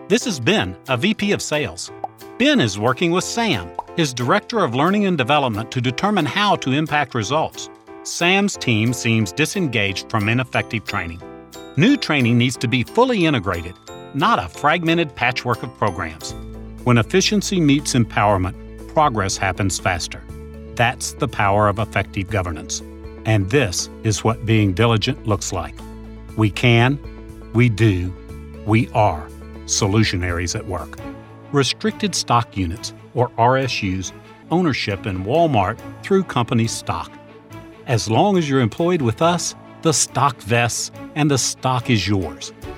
This is Ben, a VP of Sales. Ben is working with Sam, his Director of Learning and Development, to determine how to impact results. Sam's team seems disengaged from ineffective training. New training needs to be fully integrated, not a fragmented patchwork of programs. When efficiency meets empowerment, progress happens faster. That's the power of effective governance. And this is what being diligent looks like. We can, we do, we are solutionaries at work. Restricted stock units, or RSUs, ownership in Walmart through company stock. As long as you're employed with us, the stock vests and the stock is yours.